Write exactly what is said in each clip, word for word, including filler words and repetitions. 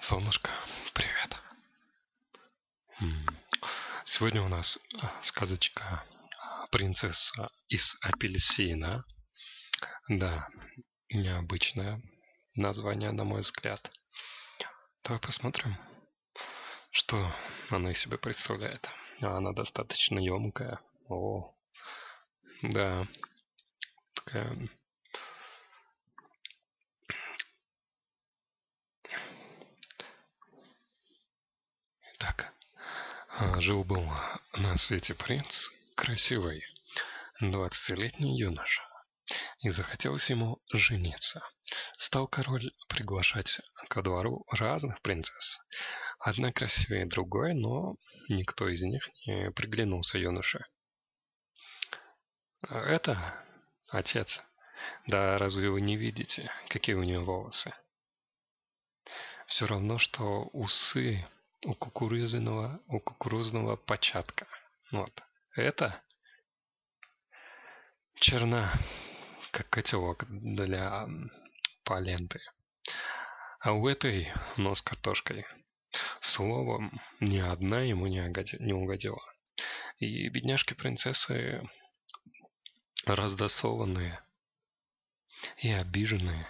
Солнышко, привет. М, Сегодня у нас а, сказочка а, «Принцесса из апельсина». Да, необычное название, на мой взгляд. Давай посмотрим, что она из себя представляет. А, Она достаточно емкая. О, да, такая. Так, а, жил-был на свете принц, красивый, двадцатилетний юноша. И захотелось ему жениться. Стал король приглашать ко двору разных принцесс. Одна красивее другой, но никто из них не приглянулся юноше. А Это отец. Да разве вы не видите, какие у нее волосы? Все равно, что усы у кукурузного, у кукурузного початка. Вот. Это черна, как котелок для паленты. А у этой нос картошкой. Словом, ни одна ему не, угоди- не угодила. И бедняжки-принцессы раздосованные и обиженные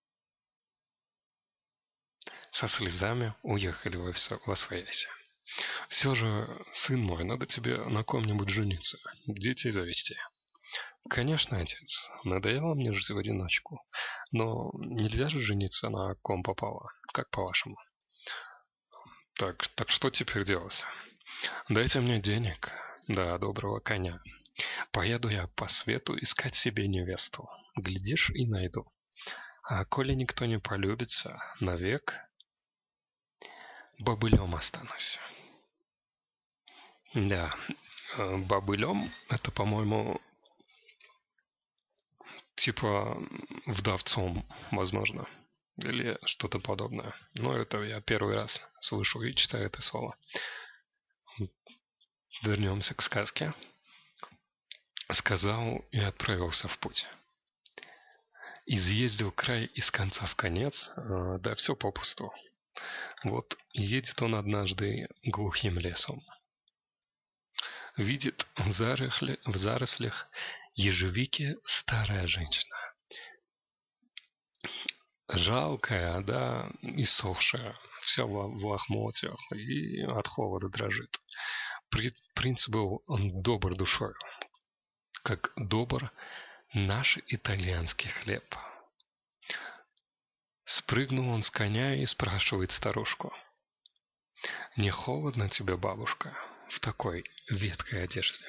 со слезами уехали во, всё- во свояси. Все же, сын мой, надо тебе на ком-нибудь жениться, детей завести. Конечно, отец, надоело мне жить в одиночку, но нельзя же жениться на ком попало, как по-вашему. Так, так что теперь делать? Дайте мне денег, да доброго коня. Поеду я по свету искать себе невесту. Глядишь, и найду. А коли никто не полюбится, навек бобылем останусь. Да, э, бобылем это, по-моему, типа вдовцом, возможно. Или что-то подобное. Но это я первый раз слышу и читаю это слово. Вернемся к сказке. Сказал и отправился в путь. Изъездил край из конца в конец, э, да все попусту. Вот едет он однажды глухим лесом. Видит в, зарыхле, в зарослях ежевики старая женщина. Жалкая, да, иссохшая, вся в лохмотьях и от холода дрожит. Принц был он добр душой, как добр наш итальянский хлеб. Спрыгнул он с коня и спрашивает старушку: «Не холодно тебе, бабушка, в такой ветхой одежде?»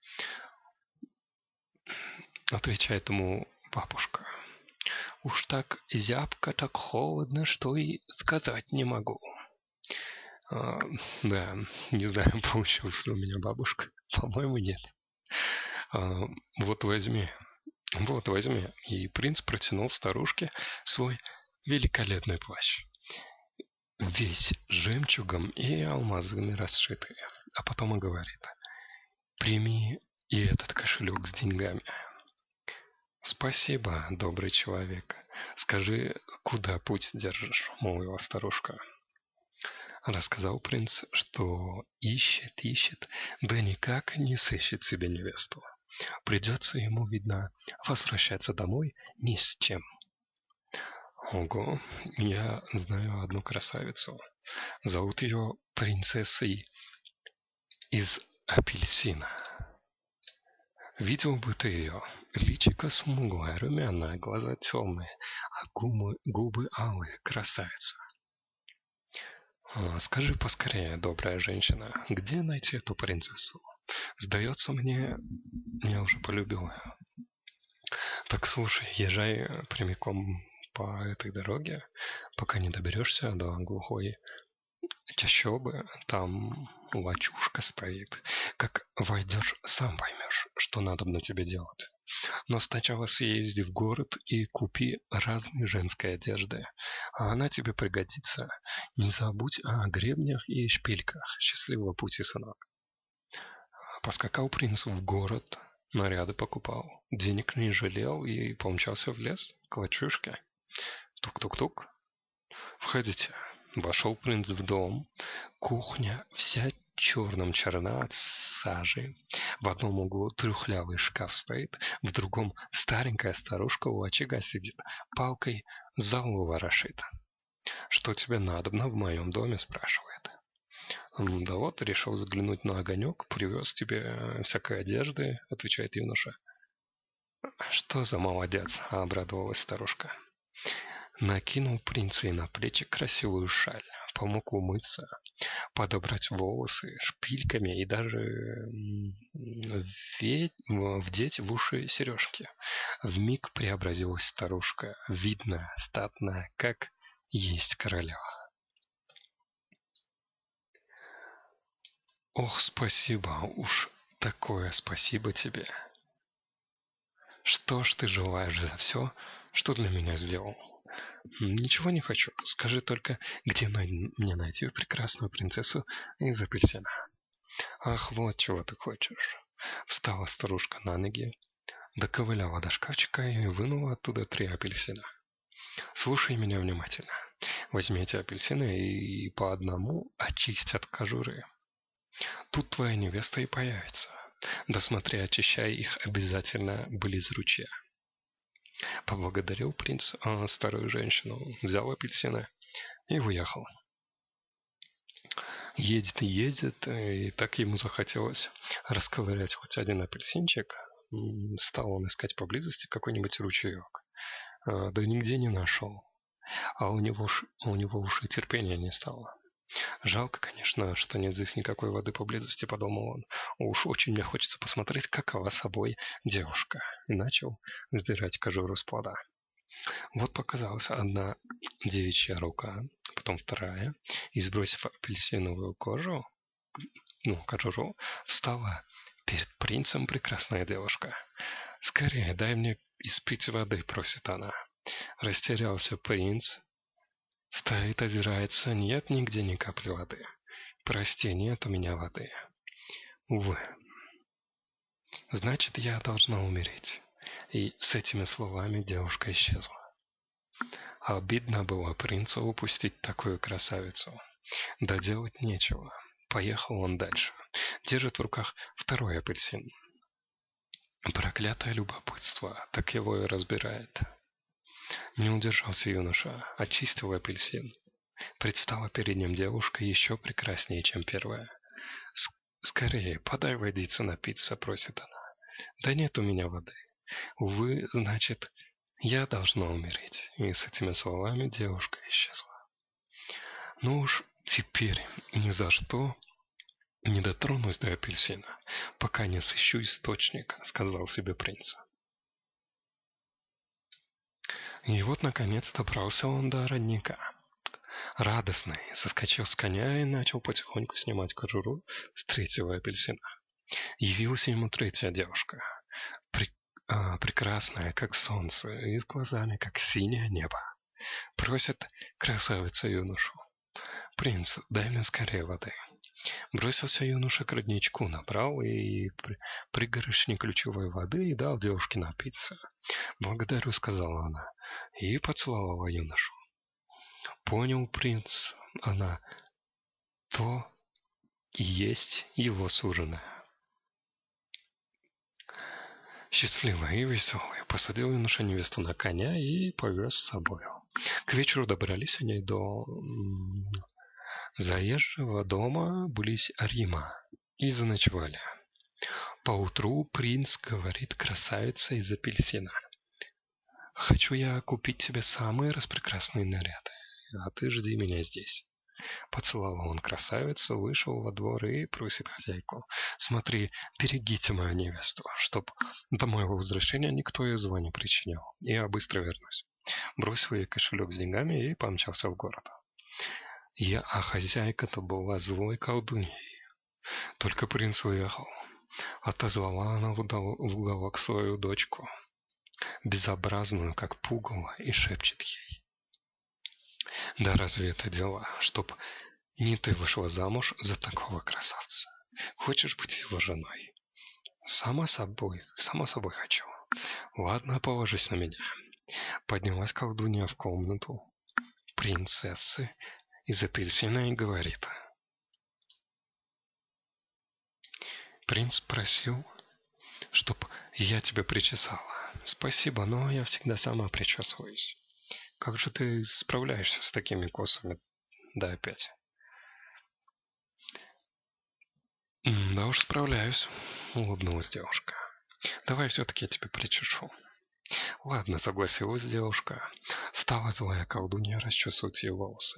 Отвечает ему бабушка: «Уж так зябко, так холодно, что и сказать не могу». А, да, не знаю, получилось ли у меня бабушка. По-моему, нет. А, вот возьми, вот возьми. И принц протянул старушке свой великолепный плащ, весь жемчугом и алмазами расшитый. А потом и говорит: «Прими и этот кошелек с деньгами». «Спасибо, добрый человек. Скажи, куда путь держишь?» — молвила старушка. Рассказал принц, что ищет, ищет, да никак не сыщет себе невесту. Придется ему, видно, возвращаться домой ни с чем. Ого, я знаю одну красавицу. Зовут ее принцессой из апельсина. Видел бы ты ее. Личико смуглое, румяное, глаза темные, а губы, губы алые, красавица. Скажи поскорее, добрая женщина, где найти эту принцессу? Сдается мне, я уже полюбил ее. Так слушай, езжай прямиком по этой дороге, пока не доберешься до глухой чащобы. Там лачушка стоит. Как войдешь, сам поймешь, что надо на тебе делать. Но сначала съезди в город и купи разные женской одежды. А она тебе пригодится. Не забудь о гребнях и шпильках. Счастливого пути, сынок. Поскакал принц в город, наряды покупал. Денег не жалел и помчался в лес к лачушке. Тук-тук-тук. «Входите, Вошел принц в дом. Кухня вся черным черна от сажи. В одном углу трухлявый шкаф стоит, в другом старенькая старушка у очага сидит, палкой залу ворошит. «Что тебе надобно в моем доме?» — спрашивает. «Да вот, решил заглянуть на огонек, привез тебе всякой одежды», — отвечает юноша. «Что за молодец?» — обрадовалась старушка. Накинул принцу и на плечи красивую шаль, помог умыться, подобрать волосы шпильками и даже вдеть в уши сережки. Вмиг преобразилась старушка, видная, статная, как есть королева. «Ох, спасибо, уж такое спасибо тебе! Что ж ты желаешь за все, что для меня сделал?» «Ничего не хочу. Скажи только, где мне найти прекрасную принцессу из апельсина?» «Ах, вот чего ты хочешь!» Встала старушка на ноги, доковыляла до шкафчика и вынула оттуда три апельсина. «Слушай меня внимательно. Возьми эти апельсины и по одному очисть от кожуры. Тут твоя невеста и появится. Да смотри, очищай их обязательно близ ручья». Поблагодарил принц а, старую женщину, взял апельсины и уехал. Едет и едет, и так ему захотелось расковырять хоть один апельсинчик. Стал он искать поблизости какой-нибудь ручеек. А, да нигде не нашел. А у него, у него уж и терпения не стало. «Жалко, конечно, что нет здесь никакой воды поблизости», — подумал он. «Уж очень мне хочется посмотреть, какова собой девушка». И начал сдирать кожуру с плода. Вот показалась одна девичья рука, потом вторая, и, сбросив апельсиновую кожу, ну, кожуру, встала перед принцем прекрасная девушка. «Скорее, дай мне испить воды», — просит она. Растерялся принц. Стоит, озирается, нет нигде ни капли воды. «Прости, нет у меня воды». «Увы. Значит, я должна умереть». И с этими словами девушка исчезла. Обидно было принцу упустить такую красавицу. Да делать нечего. Поехал он дальше. Держит в руках второй апельсин. Проклятое любопытство, так его и разбирает. Не удержался юноша, очистил апельсин. Предстала перед ним девушка еще прекраснее, чем первая. «Скорее, подай водицы напиться», — просит она. «Да нет у меня воды». «Увы, значит, я должна умереть». И с этими словами девушка исчезла. «Ну уж теперь ни за что не дотронусь до апельсина, пока не сыщу источник», — сказал себе принц. И вот, наконец, добрался он до родника. Радостный, соскочил с коня и начал потихоньку снимать кожуру с третьего апельсина. Явилась ему третья девушка, при, а, прекрасная, как солнце, и с глазами, как синее небо. Просит красавица юношу: «Принц, дай мне скорее воды». Бросился юноша к родничку, набрал и при, пригоршни ключевой воды и дал девушке напиться. «Благодарю», — сказала она, и поцеловала юношу. Понял принц, она то и есть его суженая. Счастливая и веселая посадил юноша невесту на коня и повез с собой. К вечеру добрались они до заезжего дома близ Рима и заночевали. Поутру принц говорит красавице из апельсина: «Хочу я купить тебе самые распрекрасные наряды, а ты жди меня здесь». Поцеловал он красавицу, вышел во двор и просит хозяйку: «Смотри, берегите мою невесту, чтоб до моего возвращения никто ей зла не причинял. Я быстро вернусь». Бросил ей кошелек с деньгами и помчался в город. Я, а хозяйка-то была злой колдуньей. Только принц уехал. Отозвала она в уголок свою дочку, безобразную, как пугало, и шепчет ей: «Да разве это дела, чтоб не ты вышла замуж за такого красавца? Хочешь быть его женой?» «Само собой, само собой хочу». «Ладно, положись на меня». Поднялась колдунья в комнату принцессы из апельсина и говорит: «Принц просил, чтоб я тебя причесала. Спасибо, но я всегда сама причесываюсь. Как же ты справляешься с такими косами? Да опять». «Да уж справляюсь», — улыбнулась девушка. «Давай все-таки я тебя причешу». «Ладно», — согласилась девушка. Стала злая колдунья расчесывать ее волосы.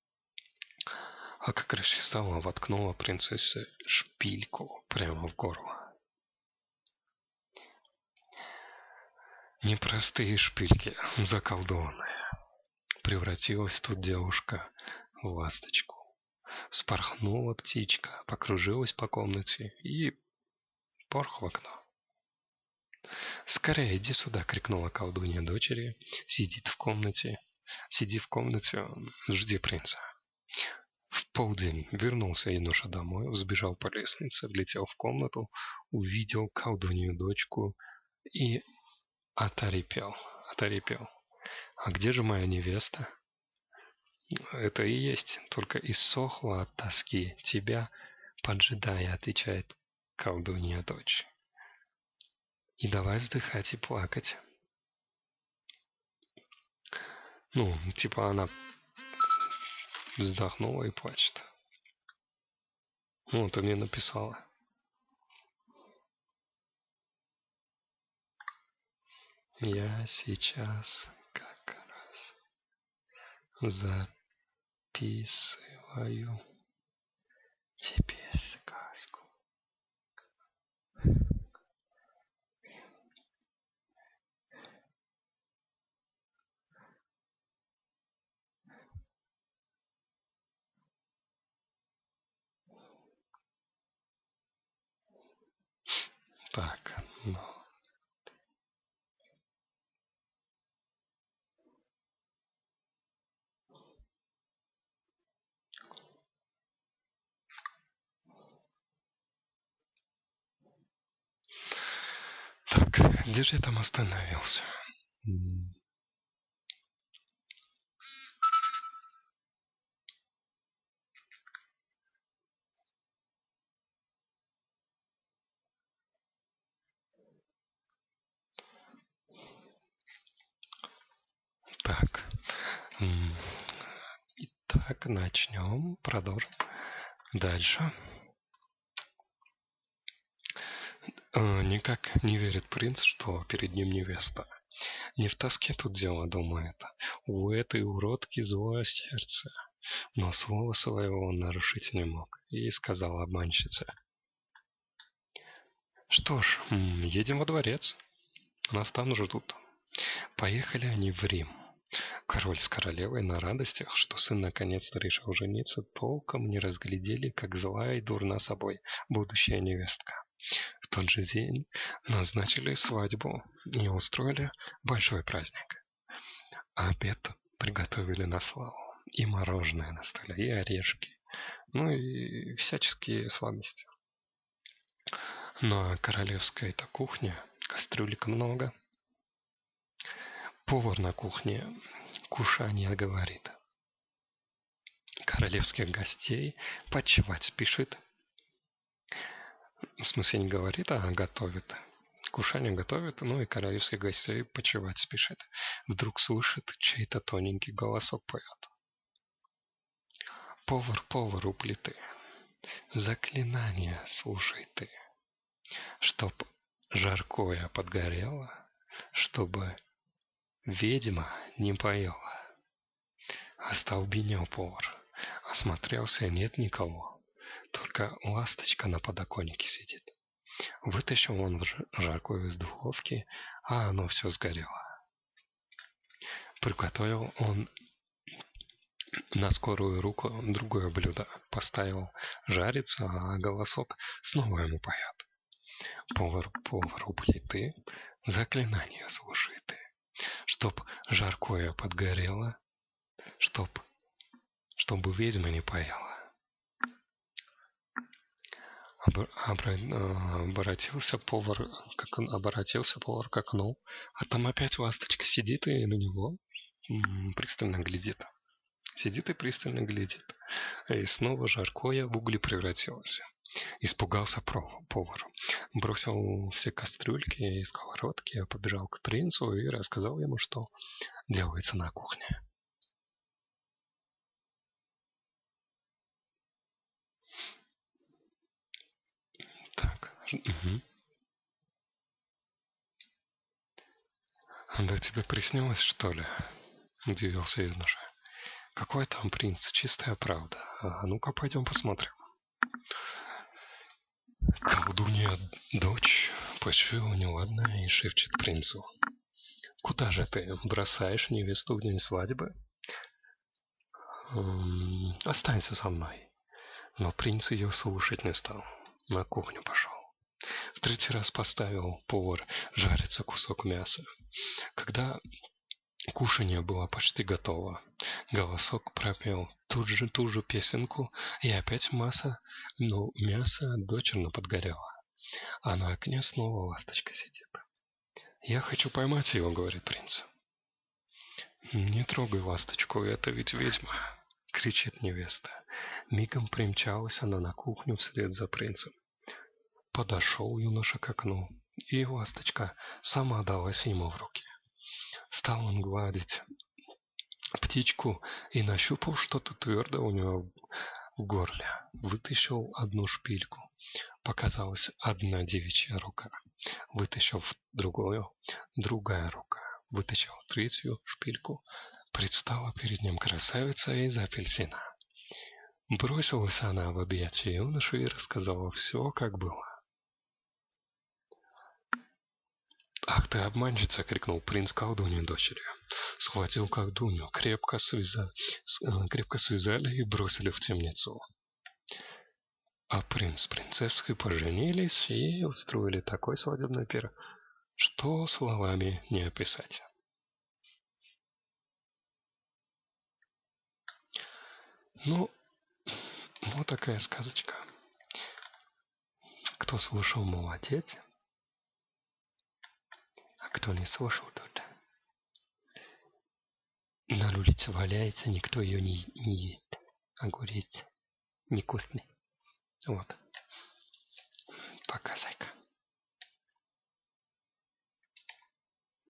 А как расчесала, воткнула принцессе шпильку прямо в горло. Непростые шпильки, заколдованные. Превратилась тут девушка в ласточку. Вспорхнула птичка, покружилась по комнате и порх в окно. «Скорее, иди сюда!» — крикнула колдунья дочери. «Сидит в комнате. Сиди в комнате, жди принца». В полдень вернулся юноша домой, взбежал по лестнице, влетел в комнату, увидел колдунью дочку и оторопел, оторопел. «А где же моя невеста?» «Это и есть, только иссохла от тоски, тебя поджидая», — отвечает колдунья дочь. «И давай вздыхать и плакать». Ну, типа она вздохнула и плачет. Ну, ты мне написала. Я сейчас как раз записываю тебе сказку. Так, ну. Так, где же я там остановился? Так. Итак, начнем, продолжим. Дальше. Никак не верит принц, что перед ним невеста. Не в тоске тут дело, думает. У этой уродки злое сердце. Но слова своего он нарушить не мог. И сказал обманщице: «Что ж, едем во дворец. Нас там ждут». Поехали они в Рим. Король с королевой на радостях, что сын наконец-то решил жениться, толком не разглядели, как злая и дурна собой будущая невестка. В тот же день назначили свадьбу и устроили большой праздник. Обед приготовили на славу. И мороженое на столе, и орешки, ну и всяческие сладости. На королевской-то кухне кастрюлек много. Повар на кухне кушанье говорит. Королевских гостей почивать спешит. В смысле не говорит, а готовит. Кушанье готовит, ну и королевских гостей почивать спешит. Вдруг слышит, чей-то тоненький голосок поет. Повар, повар у плиты, заклинание слушай ты, чтоб жаркое подгорело, чтобы ведьма не поела. Остолбенел повар, осмотрелся, нет никого, только ласточка на подоконнике сидит. Вытащил он жаркое из духовки, а оно все сгорело. Приготовил он на скорую руку другое блюдо, поставил жариться, а голосок снова ему поет. Повар, повар у плиты, заклинание слушай ты, чтоб жаркое подгорело, чтоб, чтобы ведьма не поела. Обратился повар, как он обратился повар к окну, а там опять ласточка сидит и на него пристально глядит. Сидит и пристально глядит. И снова жаркое в угли превратилось. Испугался повар. Бросил все кастрюльки и сковородки, побежал к принцу и рассказал ему, что делается на кухне. Так. Угу. Да тебе приснилось, что ли? Удивился юноша. Какой там принц? Чистая правда. А ну-ка, пойдем посмотрим. Колдунья дочь почуяла неладное и шепчет принцу. Куда же ты? Бросаешь невесту в день свадьбы? М-м, останься со мной. Но принц ее слушать не стал. На кухню пошел. В третий раз поставил повар жариться кусок мяса. Когда кушанье было почти готово, голосок пропел тут же ту же песенку, и опять масса, ну, мясо дочерно подгорело. А на окне снова ласточка сидит. «Я хочу поймать его», — говорит принц. «Не трогай ласточку, это ведь ведьма», — кричит невеста. Мигом примчалась она на кухню вслед за принцем. Подошел юноша к окну, и ласточка сама далась ему в руки. Стал он гладить птичку и нащупал что-то твердое у него в горле. Вытащил одну шпильку. Показалась одна девичья рука. Вытащил другую, другая рука. Вытащил третью шпильку. Предстала перед ним красавица из апельсина. Бросилась она в объятия юноши и рассказала все, как было. «Ах ты, обманщица!» — крикнул принц колдунье дочери. Схватил колдунью, крепко, связа... крепко связали и бросили в темницу. А принц с принцессой поженились и устроили такой свадебный пир, что словами не описать. Ну, вот такая сказочка. Кто слушал, молодец. А кто не слушал, тот на улице валяется, никто ее не, не ест. Огурец невкусный. Вот. Пока, зайка.